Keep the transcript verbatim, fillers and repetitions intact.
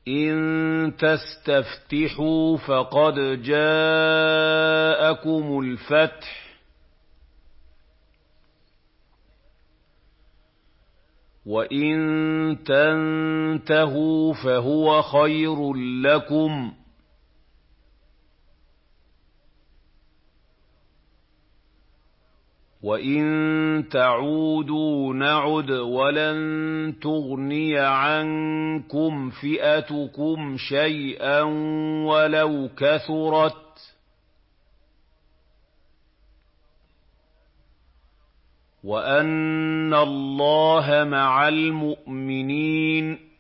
إِن تَسْتَفْتِحُوا فَقَدْ جَاءَكُمُ الْفَتْحُ ۖ وَإِن تَنتَهُوا فَهُوَ خَيْرٌ لَّكُمْ ۖ وَإِن تَعُودُوا نَعُدْ وَلَن تُغْنِيَ عَنكُمْ فِئَتُكُمْ شَيْئًا وَلَوْ كَثُرَتْ ۚ وَأَنَّ اللَّهَ مَعَ الْمُؤْمِنِينَ